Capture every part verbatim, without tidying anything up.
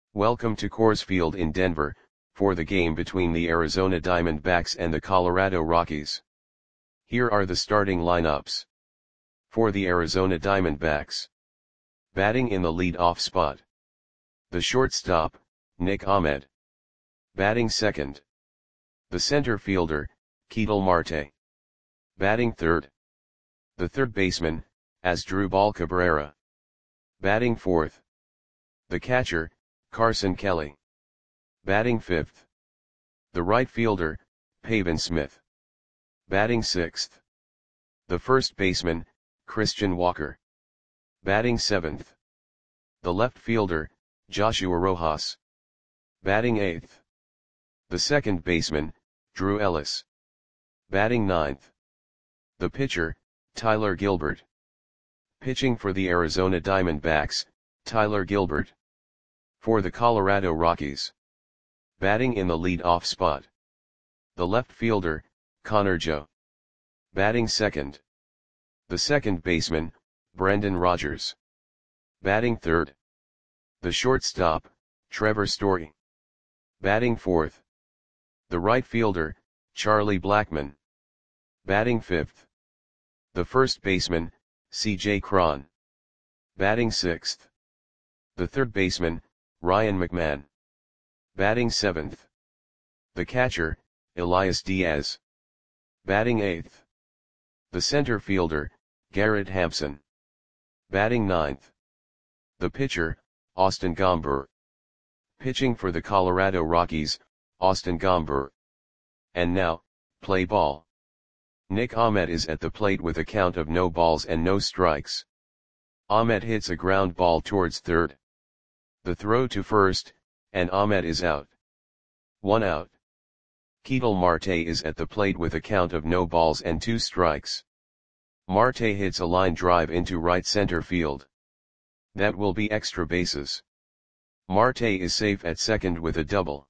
Welcome to Coors Field in Denver, for the game between the Arizona Diamondbacks and the Colorado Rockies. Here are the starting lineups. For the Arizona Diamondbacks. Batting in the lead-off spot. The shortstop, Nick Ahmed. Batting second. The center fielder, Ketel Marte. Batting third. The third baseman, Asdrubal Cabrera. Batting fourth. The catcher, Carson Kelly. Batting fifth. The right fielder, Pavin Smith. Batting sixth. The first baseman, Christian Walker. Batting seventh. The left fielder, Joshua Rojas. Batting eighth. The second baseman, Drew Ellis. Batting ninth. The pitcher, Tyler Gilbert. Pitching for the Arizona Diamondbacks, Tyler Gilbert. For the Colorado Rockies. Batting in the lead-off spot. The left fielder, Connor Joe. Batting second. The second baseman, Brendan Rodgers. Batting third. The shortstop, Trevor Story. Batting fourth. The right fielder, Charlie Blackmon. Batting fifth. The first baseman, C J Cron. Batting sixth. The third baseman, Ryan McMahon. Batting seventh. The catcher, Elias Diaz. Batting eighth. The center fielder, Garrett Hampson. Batting ninth. The pitcher, Austin Gomber. Pitching for the Colorado Rockies, Austin Gomber. And now, play ball. Nick Ahmed is at the plate with a count of no balls and no strikes. Ahmed hits a ground ball towards third. The throw to first, and Ahmed is out. One out. Ketel Marte is at the plate with a count of no balls and two strikes. Marte hits a line drive into right center field. That will be extra bases. Marte is safe at second with a double.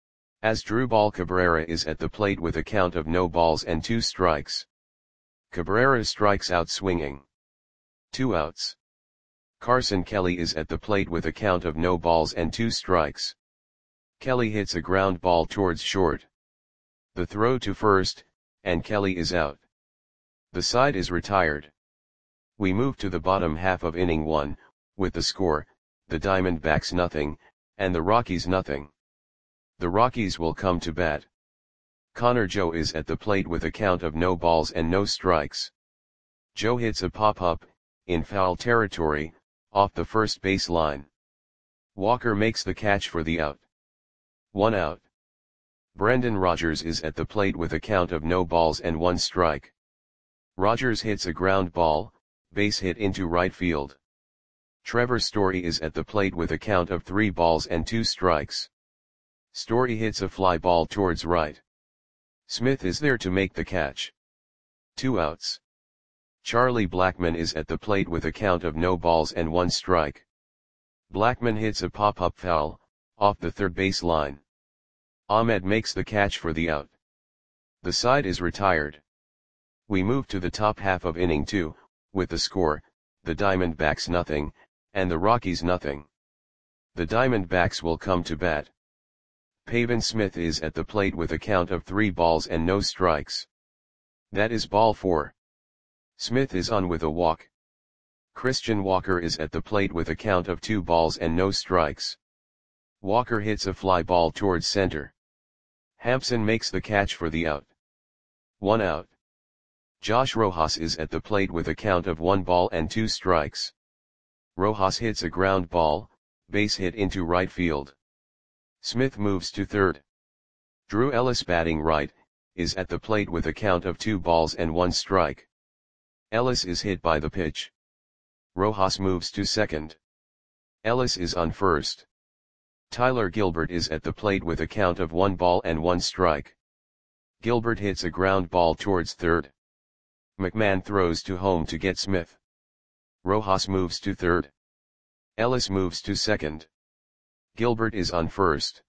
Asdrubal Cabrera is at the plate with a count of no balls and two strikes. Cabrera strikes out swinging. Two outs. Carson Kelly is at the plate with a count of no balls and two strikes. Kelly hits a ground ball towards short. The throw to first, and Kelly is out. The side is retired. We move to the bottom half of inning one, with the score, the Diamondbacks nothing, and the Rockies nothing. The Rockies will come to bat. Connor Joe is at the plate with a count of no balls and no strikes. Joe hits a pop-up, in foul territory, off the first base line. Walker makes the catch for the out. One out. Brendan Rodgers is at the plate with a count of no balls and one strike. Rodgers hits a ground ball, base hit into right field. Trevor Story is at the plate with a count of three balls and two strikes. Story hits a fly ball towards right. Smith is there to make the catch. Two outs. Charlie Blackmon is at the plate with a count of no balls and one strike. Blackmon hits a pop-up foul, off the third base line. Ahmed makes the catch for the out. The side is retired. We move to the top half of inning two, with the score, the Diamondbacks nothing, and the Rockies nothing. The Diamondbacks will come to bat. Pavin Smith is at the plate with a count of three balls and no strikes. That is ball four. Smith is on with a walk. Christian Walker is at the plate with a count of two balls and no strikes. Walker hits a fly ball towards center. Hampson makes the catch for the out. One out. Josh Rojas is at the plate with a count of one ball and two strikes. Rojas hits a ground ball, base hit into right field. Smith moves to third. Drew Ellis, batting right, is at the plate with a count of two balls and one strike. Ellis is hit by the pitch. Rojas moves to second. Ellis is on first. Tyler Gilbert is at the plate with a count of one ball and one strike. Gilbert hits a ground ball towards third. McMahon throws to home to get Smith. Rojas moves to third. Ellis moves to second. Gilbert is on first.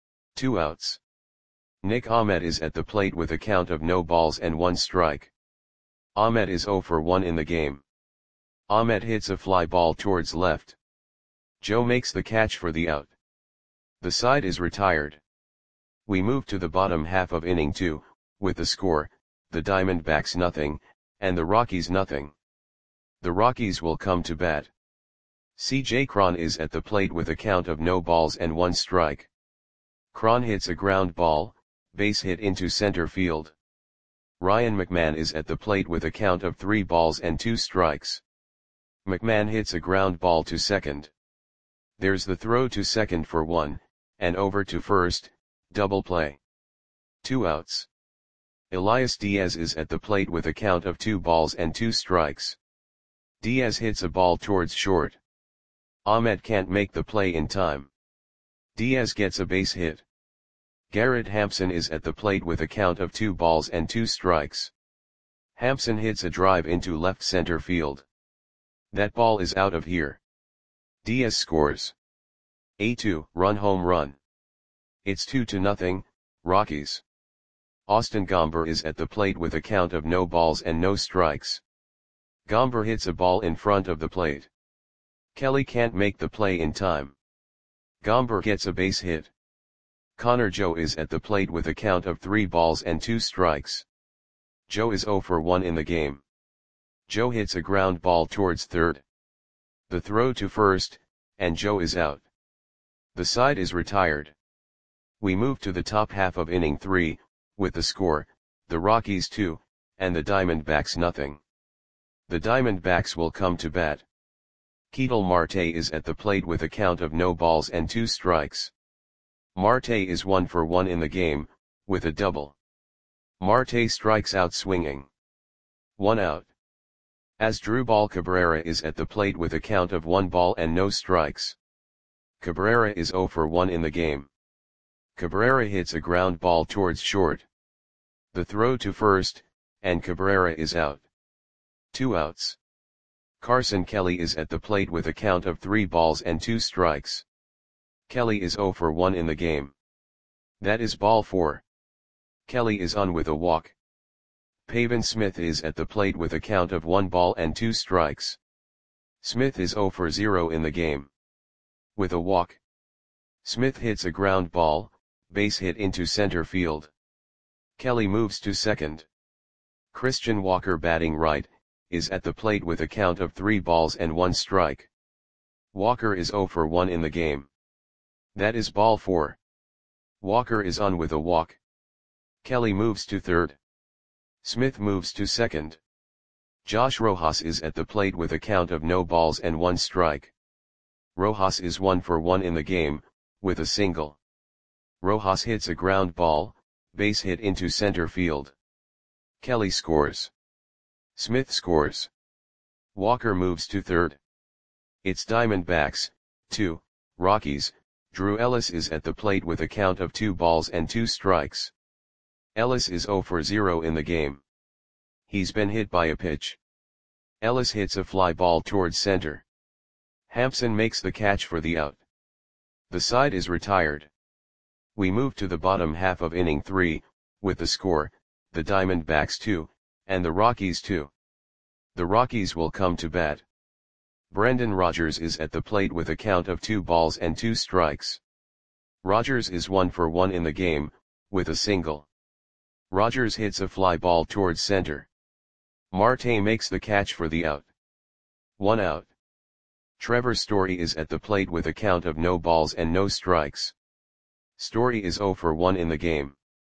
Two outs. Nick Ahmed is at the plate with a count of no balls and one strike. Ahmed is zero for one in the game. Ahmed hits a fly ball towards left. Joe makes the catch for the out. The side is retired. We move to the bottom half of inning two, with the score, the Diamondbacks nothing, and the Rockies nothing. The Rockies will come to bat. C J Cron is at the plate with a count of no balls and one strike. Cron hits a ground ball, base hit into center field. Ryan McMahon is at the plate with a count of three balls and two strikes. McMahon hits a ground ball to second. There's the throw to second for one, and over to first, double play. Two outs. Elias Diaz is at the plate with a count of two balls and two strikes. Diaz hits a ball towards short. Ahmed can't make the play in time. Diaz gets a base hit. Garrett Hampson is at the plate with a count of two balls and two strikes. Hampson hits a drive into left center field. That ball is out of here. Diaz scores. A two run home run. It's two to nothing, Rockies. Austin Gomber is at the plate with a count of no balls and no strikes. Gomber hits a ball in front of the plate. Kelly can't make the play in time. Gomber gets a base hit. Connor Joe is at the plate with a count of three balls and two strikes. Joe is zero for one in the game. Joe hits a ground ball towards third. The throw to first, and Joe is out. The side is retired. We move to the top half of inning three, with the score, the Rockies two, and the Diamondbacks nothing. The Diamondbacks will come to bat. Ketel Marte is at the plate with a count of no balls and two strikes. Marte is one for one in the game, with a double. Marte strikes out swinging. One out. Asdrubal Cabrera is at the plate with a count of one ball and no strikes. Cabrera is zero for one in the game. Cabrera hits a ground ball towards short. The throw to first, and Cabrera is out. Two outs. Carson Kelly is at the plate with a count of three balls and two strikes. Kelly is zero for one in the game. That is ball four. Kelly is on with a walk. Pavin Smith is at the plate with a count of one ball and two strikes. Smith is zero for zero in the game. With a walk. Smith hits a ground ball, base hit into center field. Kelly moves to second. Christian Walker, batting right, is at the plate with a count of three balls and one strike. Walker is zero for one in the game. That is ball four. Walker is on with a walk. Kelly moves to third. Smith moves to second. Josh Rojas is at the plate with a count of no balls and one strike. Rojas is one for one in the game, with a single. Rojas hits a ground ball, base hit into center field. Kelly scores. Smith scores. Walker moves to third. It's Diamondbacks, two, Rockies. Drew Ellis is at the plate with a count of two balls and two strikes. Ellis is zero for zero in the game. He's been hit by a pitch. Ellis hits a fly ball towards center. Hampson makes the catch for the out. The side is retired. We move to the bottom half of inning three, with the score, the Diamondbacks two, and the Rockies two. The Rockies will come to bat. Brendan Rodgers is at the plate with a count of two balls and two strikes. Rodgers is one for one in the game, with a single. Rodgers hits a fly ball towards center. Marte makes the catch for the out. One out. Trevor Story is at the plate with a count of no balls and no strikes. Story is zero for one in the game.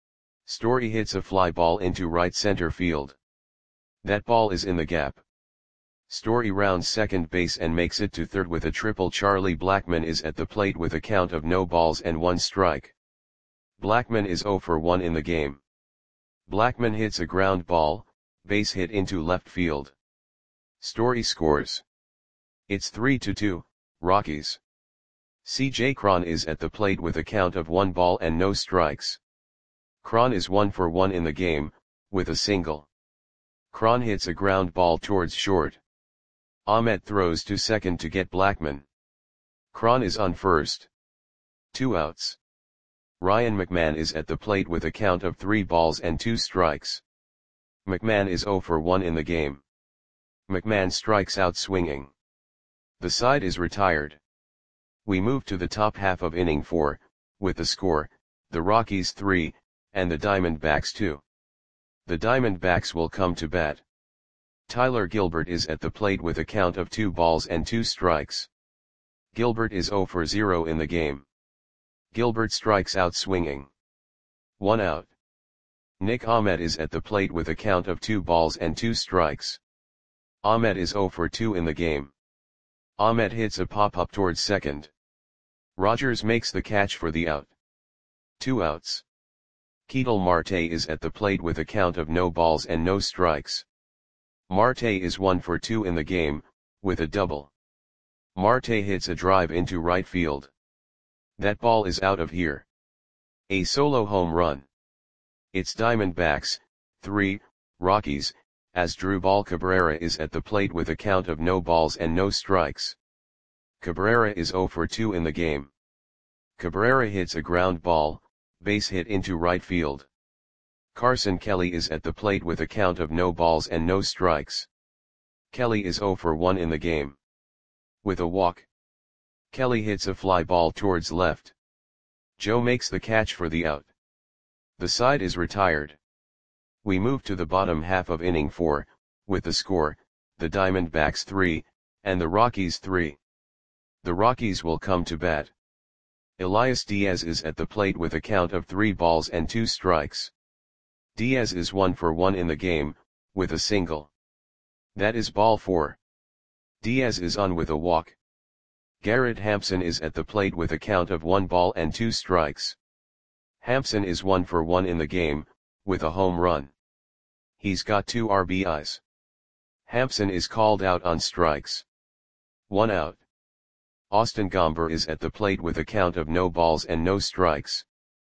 Story hits a fly ball into right center field. That ball is in the gap. Story rounds second base and makes it to third with a triple. Charlie Blackmon is at the plate with a count of no balls and one strike. Blackmon is zero for one in the game. Blackmon hits a ground ball, base hit into left field. Story scores. It's three to two, Rockies. C J Cron is at the plate with a count of one ball and no strikes. Cron is one for one in the game, with a single. Cron hits a ground ball towards short. Ahmed throws to second to get Blackmon. Cron is on first. Two outs. Ryan McMahon is at the plate with a count of three balls and two strikes. McMahon is zero for one in the game. McMahon strikes out swinging. The side is retired. We move to the top half of inning four, with the score, the Rockies three, and the Diamondbacks two. The Diamondbacks will come to bat. Tyler Gilbert is at the plate with a count of two balls and two strikes. Gilbert is zero for zero in the game. Gilbert strikes out swinging. One out. Nick Ahmed is at the plate with a count of two balls and two strikes. Ahmed is zero for two in the game. Ahmed hits a pop-up towards second. Rogers makes the catch for the out. Two outs. Ketel Marte is at the plate with a count of no balls and no strikes. Marte is one for two in the game, with a double. Marte hits a drive into right field. That ball is out of here. A solo home run. It's Diamondbacks, three, Rockies, as Drubal Cabrera is at the plate with a count of no balls and no strikes. Cabrera is zero for two in the game. Cabrera hits a ground ball, base hit into right field. Carson Kelly is at the plate with a count of no balls and no strikes. Kelly is zero for one in the game. With a walk. Kelly hits a fly ball towards left. Joe makes the catch for the out. The side is retired. We move to the bottom half of inning four, with the score, the Diamondbacks three, and the Rockies three. The Rockies will come to bat. Elias Diaz is at the plate with a count of three balls and two strikes. Diaz is one for one in the game, with a single. That is ball four. Diaz is on with a walk. Garrett Hampson is at the plate with a count of one ball and two strikes. Hampson is one for one in the game, with a home run. He's got two R B Is. Hampson is called out on strikes. One out. Austin Gomber is at the plate with a count of no balls and no strikes.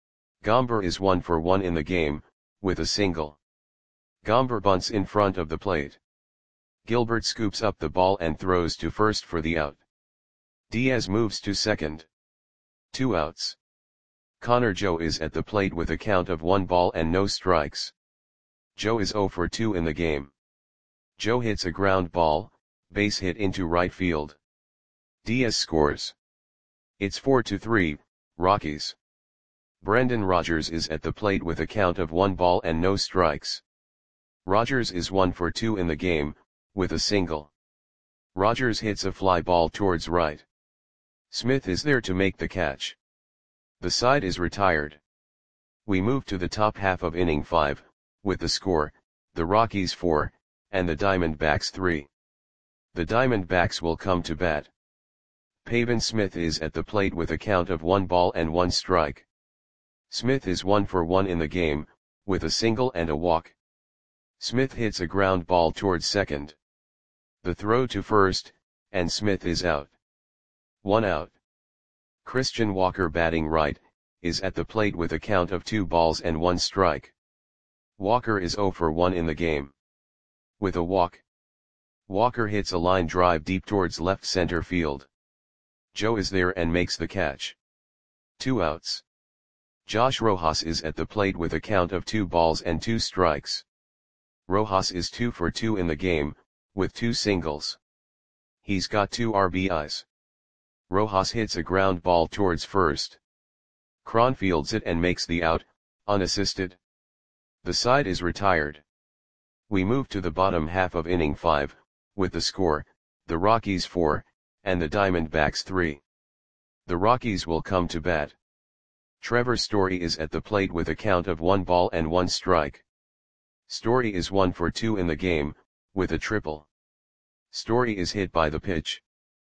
Gomber is one for one in the game, with a single. Gomber bunts in front of the plate. Gilbert scoops up the ball and throws to first for the out. Diaz moves to second. Two outs. Connor Joe is at the plate with a count of one ball and no strikes. Joe is zero for two in the game. Joe hits a ground ball, base hit into right field. Diaz scores. It's four to three, Rockies. Brendan Rodgers is at the plate with a count of one ball and no strikes. Rodgers is one for two in the game, with a single. Rodgers hits a fly ball towards right. Smith is there to make the catch. The side is retired. We move to the top half of inning five, with the score, the Rockies four, and the Diamondbacks three. The Diamondbacks will come to bat. Pavin Smith is at the plate with a count of one ball and one strike. Smith is one for one in the game, with a single and a walk. Smith hits a ground ball towards second. The throw to first, and Smith is out. One out. Christian Walker batting right, is at the plate with a count of two balls and one strike. Walker is zero for one in the game. With a walk. Walker hits a line drive deep towards left center field. Joe is there and makes the catch. Two outs. Josh Rojas is at the plate with a count of two balls and two strikes. Rojas is two for two in the game, with two singles. He's got two R B Is. Rojas hits a ground ball towards first. Cron fields it and makes the out, unassisted. The side is retired. We move to the bottom half of inning five, with the score, the Rockies four, and the Diamondbacks three. The Rockies will come to bat. Trevor Story is at the plate with a count of one ball and one strike. Story is one for two in the game, with a triple. Story is hit by the pitch.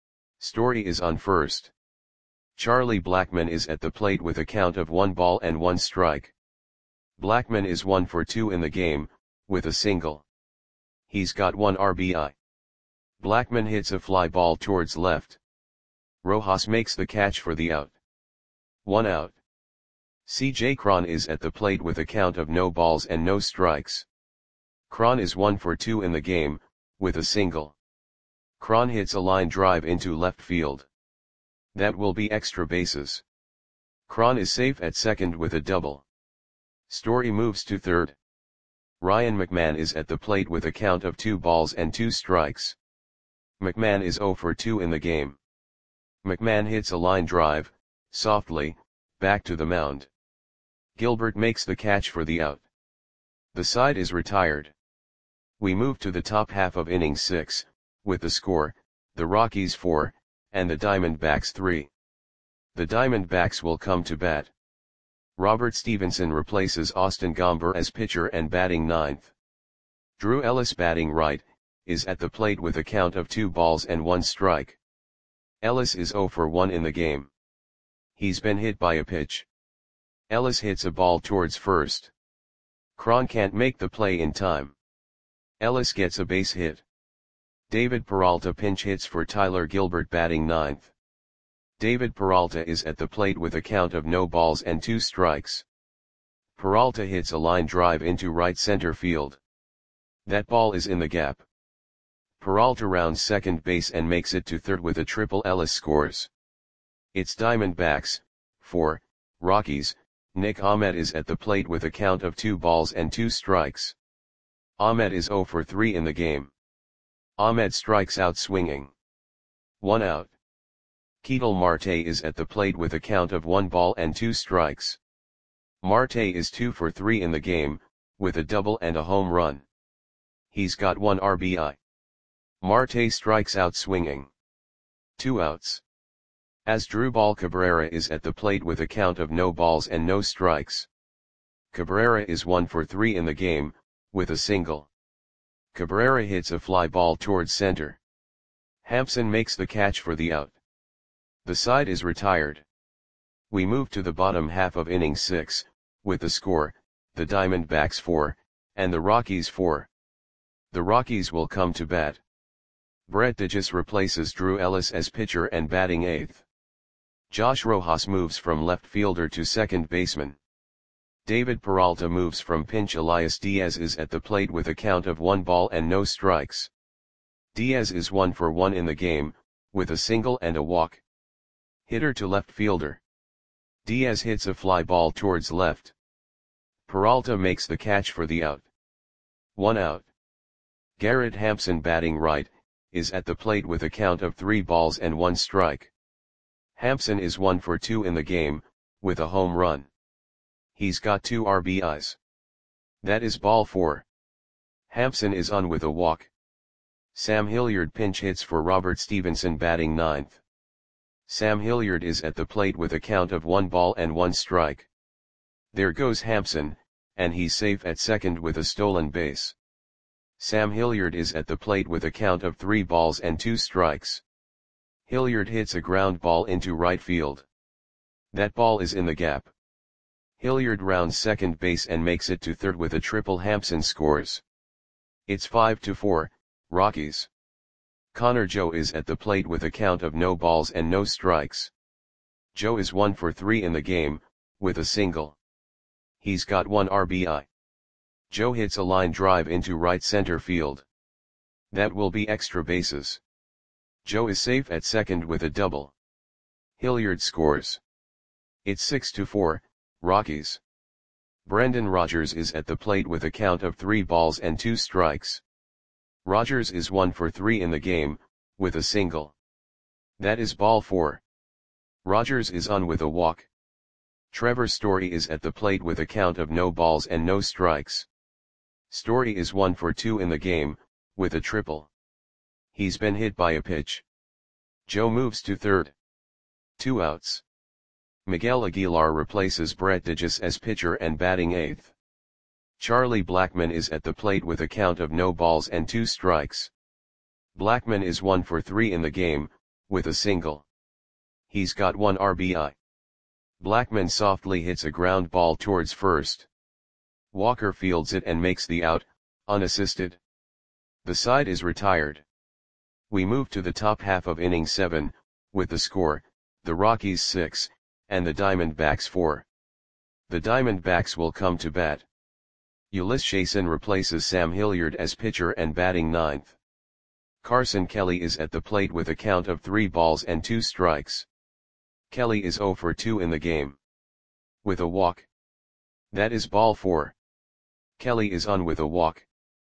Story is on first. Charlie Blackmon is at the plate with a count of one ball and one strike. Blackmon is one for two in the game, with a single. He's got one R B I. Blackmon hits a fly ball towards left. Rojas makes the catch for the out. One out. C J Cron is at the plate with a count of no balls and no strikes. Cron is one for two in the game, with a single. Cron hits a line drive into left field. That will be extra bases. Cron is safe at second with a double. Story moves to third. Ryan McMahon is at the plate with a count of two balls and two strikes. McMahon is zero for two in the game. McMahon hits a line drive, softly, back to the mound. Gilbert makes the catch for the out. The side is retired. We move to the top half of inning six, with the score, the Rockies four, and the Diamondbacks three. The Diamondbacks will come to bat. Robert Stevenson replaces Austin Gomber as pitcher and batting ninth. Drew Ellis, batting right, is at the plate with a count of two balls and one strike. Ellis is oh for one in the game. He's been hit by a pitch. Ellis hits a ball towards first. Cron can't make the play in time. Ellis gets a base hit. David Peralta pinch hits for Tyler Gilbert, batting ninth. David Peralta is at the plate with a count of no balls and two strikes. Peralta hits a line drive into right center field. That ball is in the gap. Peralta rounds second base and makes it to third with a triple. Ellis scores. It's Diamondbacks, four, Rockies. Nick Ahmed is at the plate with a count of two balls and two strikes. Ahmed is oh for three in the game. Ahmed strikes out swinging. One out. Ketel Marte is at the plate with a count of one ball and two strikes. Marte is two for three in the game, with a double and a home run. He's got one R B I. Marte strikes out swinging. Two outs. Asdrubal Cabrera is at the plate with a count of no balls and no strikes. Cabrera is one for three in the game, with a single. Cabrera hits a fly ball towards center. Hampson makes the catch for the out. The side is retired. We move to the bottom half of inning six, with the score, the Diamondbacks four, and the Rockies four. The Rockies will come to bat. Brett Digis replaces Drew Ellis as pitcher and batting eighth. Josh Rojas moves from left fielder to second baseman. David Peralta moves from pinch. Elias Diaz is at the plate with a count of one ball and no strikes. Diaz is one for one in the game, with a single and a walk. Hitter to left fielder. Diaz hits a fly ball towards left. Peralta makes the catch for the out. One out. Garrett Hampson, batting right, is at the plate with a count of three balls and one strike. Hampson is one for two in the game, with a home run. He's got two R B Is. That is ball four. Hampson is on with a walk. Sam Hilliard pinch hits for Robert Stevenson, batting ninth. Sam Hilliard is at the plate with a count of one ball and one strike. There goes Hampson, and he's safe at second with a stolen base. Sam Hilliard is at the plate with a count of three balls and two strikes. Hilliard hits a ground ball into right field. That ball is in the gap. Hilliard rounds second base and makes it to third with a triple. Hampson scores. It's five to four, Rockies. Connor Joe is at the plate with a count of no balls and no strikes. Joe is one for three in the game, with a single. He's got one R B I. Joe hits a line drive into right center field. That will be extra bases. Joe is safe at second with a double. Hilliard scores. It's six to four, Rockies. Brendan Rodgers is at the plate with a count of three balls and two strikes. Rodgers is one for three in the game, with a single. That is ball four. Rodgers is on with a walk. Trevor Story is at the plate with a count of no balls and no strikes. Story is one for two in the game, with a triple. He's been hit by a pitch. Joe moves to third. Two outs. Miguel Aguilar replaces Brett Digis as pitcher and batting eighth. Charlie Blackmon is at the plate with a count of no balls and two strikes. Blackmon is one for three in the game, with a single. He's got one R B I. Blackmon softly hits a ground ball towards first. Walker fields it and makes the out, unassisted. The side is retired. We move to the top half of inning seven, with the score, the Rockies six, and the Diamondbacks four. The Diamondbacks will come to bat. Ulysses Chasin replaces Sam Hilliard as pitcher and batting ninth. Carson Kelly is at the plate with a count of three balls and two strikes. Kelly is oh for two in the game. With a walk. That is ball four. Kelly is on with a walk.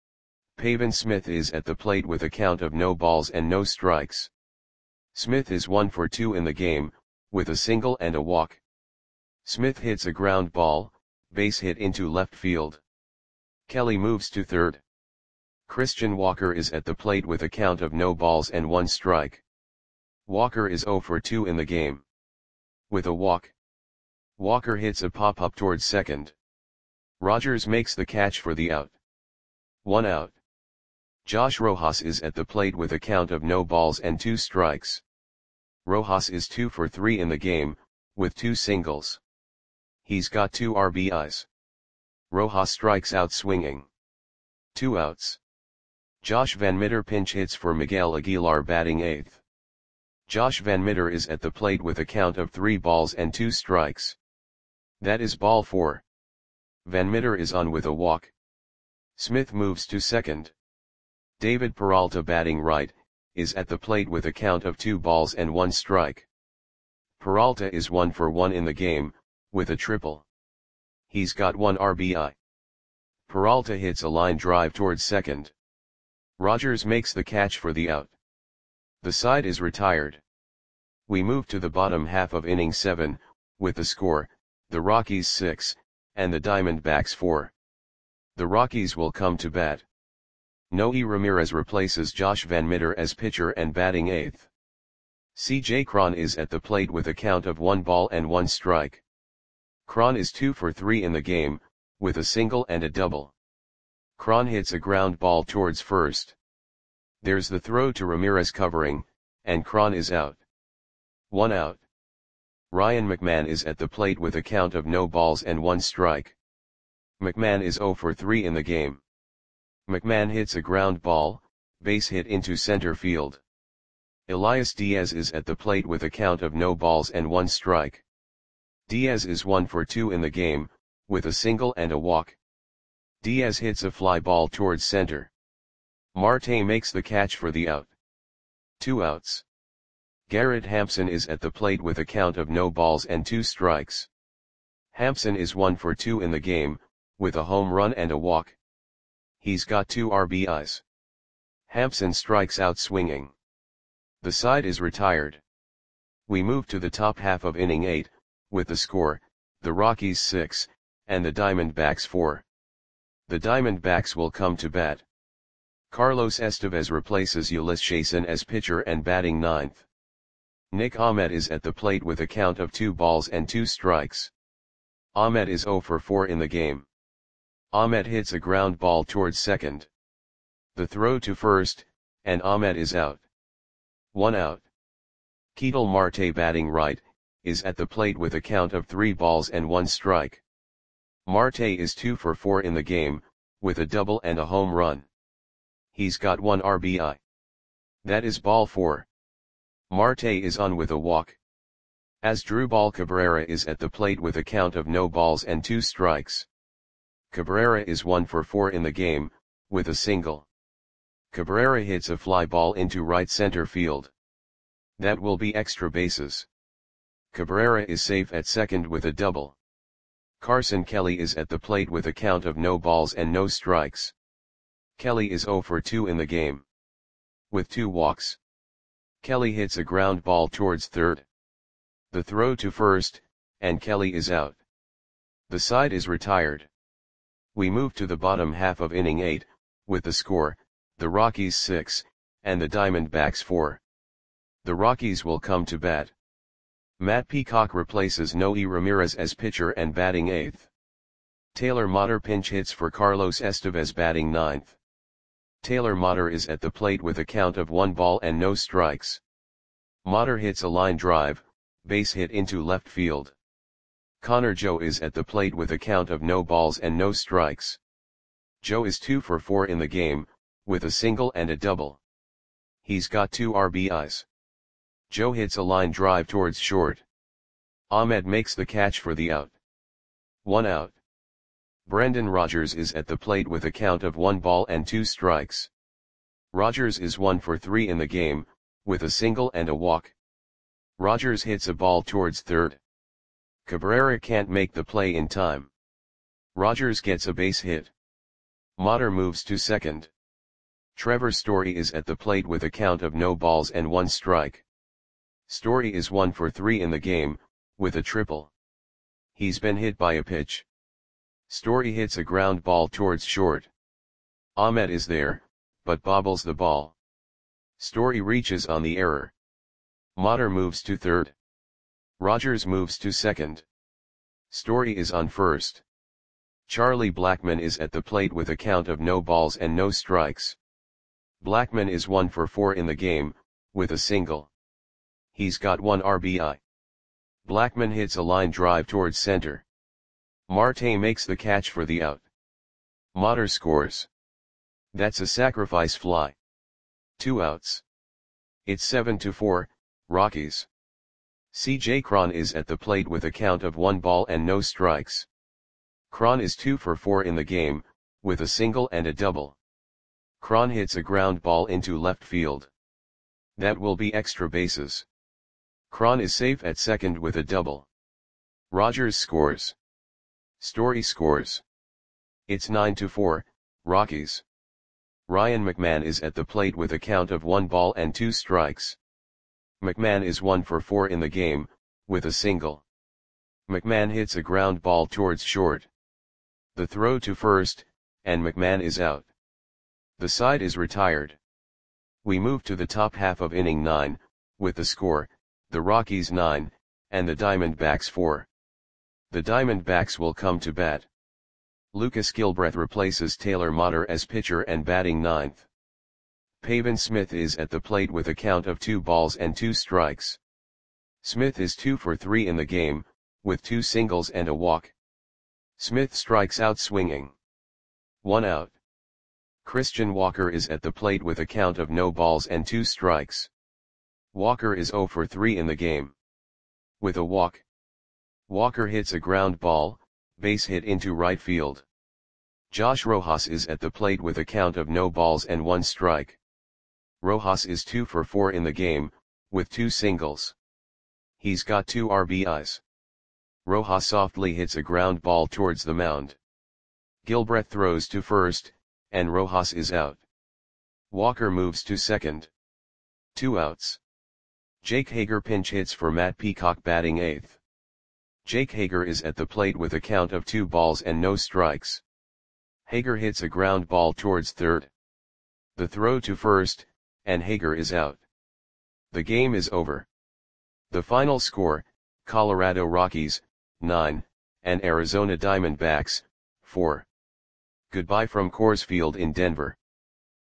Pavin Smith is at the plate with a count of no balls and no strikes. Smith is one for two in the game, with a single and a walk. Smith hits a ground ball, base hit into left field. Kelly moves to third. Christian Walker is at the plate with a count of no balls and one strike. Walker is oh for two in the game. With a walk, Walker hits a pop-up towards second. Rogers makes the catch for the out. One out. Josh Rojas is at the plate with a count of no balls and two strikes. Rojas is two for three in the game, with two singles. He's got two R B Is. Rojas strikes out swinging. Two outs. Josh Van Meter pinch hits for Miguel Aguilar batting eighth. Josh Van Meter is at the plate with a count of three balls and two strikes. That is ball four. Van Meter is on with a walk. Smith moves to second. David Peralta batting right, is at the plate with a count of two balls and one strike. Peralta is one for one in the game, with a triple. He's got one R B I. Peralta hits a line drive towards second. Rogers makes the catch for the out. The side is retired. We move to the bottom half of inning seven, with the score, the Rockies six, and the Diamondbacks four. The Rockies will come to bat. Noe Ramirez replaces Josh Van Meter as pitcher and batting eighth. C J Cron is at the plate with a count of one ball and one strike. Cron is two for three in the game, with a single and a double. Cron hits a ground ball towards first. There's the throw to Ramirez covering, and Cron is out. One out. Ryan McMahon is at the plate with a count of no balls and one strike. McMahon is oh for three in the game. McMahon hits a ground ball, base hit into center field. Elias Diaz is at the plate with a count of no balls and one strike. Diaz is one for two in the game, with a single and a walk. Diaz hits a fly ball towards center. Marte makes the catch for the out. Two outs. Garrett Hampson is at the plate with a count of no balls and two strikes. Hampson is one for two in the game, with a home run and a walk. He's got two R B Is. Hampson strikes out swinging. The side is retired. We move to the top half of inning eight, with the score, the Rockies six, and the Diamondbacks four. The Diamondbacks will come to bat. Carlos Estevez replaces Ulysses as pitcher and batting ninth. Nick Ahmed is at the plate with a count of two balls and two strikes. Ahmed is oh for four in the game. Ahmed hits a ground ball towards second. The throw to first, and Ahmed is out. One out. Ketel Marte batting right, is at the plate with a count of three balls and one strike. Marte is two for four in the game, with a double and a home run. He's got one R B I. That is ball four. Marte is on with a walk. Asdrubal Cabrera is at the plate with a count of no balls and two strikes. Cabrera is one for four in the game, with a single. Cabrera hits a fly ball into right center field. That will be extra bases. Cabrera is safe at second with a double. Carson Kelly is at the plate with a count of no balls and no strikes. Kelly is oh for two in the game. With two walks. Kelly hits a ground ball towards third. The throw to first, and Kelly is out. The side is retired. We move to the bottom half of inning eight, with the score, the Rockies six, and the Diamondbacks four. The Rockies will come to bat. Matt Peacock replaces Noe Ramirez as pitcher and batting eighth. Taylor Motter pinch hits for Carlos Estevez batting ninth. Taylor Motter is at the plate with a count of one ball and no strikes. Motter hits a line drive, base hit into left field. Connor Joe is at the plate with a count of no balls and no strikes. Joe is two for four in the game, with a single and a double. He's got two R B Is. Joe hits a line drive towards short. Ahmed makes the catch for the out. One out. Brendan Rodgers is at the plate with a count of one ball and two strikes. Rodgers is one for three in the game, with a single and a walk. Rodgers hits a ball towards third. Cabrera can't make the play in time. Rodgers gets a base hit. Motter moves to second. Trevor Story is at the plate with a count of no balls and one strike. Story is one for three in the game, with a triple. He's been hit by a pitch. Story hits a ground ball towards short. Ahmed is there, but bobbles the ball. Story reaches on the error. Motter moves to third. Rogers moves to second. Story is on first. Charlie Blackmon is at the plate with a count of no balls and no strikes. Blackmon is one for four in the game, with a single. He's got one R B I. Blackmon hits a line drive towards center. Marte makes the catch for the out. Motter scores. That's a sacrifice fly. Two outs. It's seven to four, Rockies. C J Cron is at the plate with a count of one ball and no strikes. Cron is two for four in the game, with a single and a double. Cron hits a ground ball into left field. That will be extra bases. Cron is safe at second with a double. Rogers scores. Story scores. It's nine to four, Rockies. Ryan McMahon is at the plate with a count of one ball and two strikes. McMahon is one for four in the game, with a single. McMahon hits a ground ball towards short. The throw to first, and McMahon is out. The side is retired. We move to the top half of inning nine, with the score, the Rockies nine, and the Diamondbacks four. The Diamondbacks will come to bat. Lucas Gilbreth replaces Taylor Motter as pitcher and batting ninth. Pavin Smith is at the plate with a count of two balls and two strikes. Smith is two for three in the game, with two singles and a walk. Smith strikes out swinging. One out. Christian Walker is at the plate with a count of no balls and two strikes. Walker is zero for three in the game. With a walk. Walker hits a ground ball, base hit into right field. Josh Rojas is at the plate with a count of no balls and one strike. Rojas is two for four in the game, with two singles. He's got two R B Is. Rojas softly hits a ground ball towards the mound. Gilbreth throws to first, and Rojas is out. Walker moves to second. Two outs. Jake Hager pinch hits for Matt Peacock batting eighth. Jake Hager is at the plate with a count of two balls and no strikes. Hager hits a ground ball towards third. The throw to first, and Hager is out. The game is over. The final score, Colorado Rockies, nine, and Arizona Diamondbacks, four. Goodbye from Coors Field in Denver.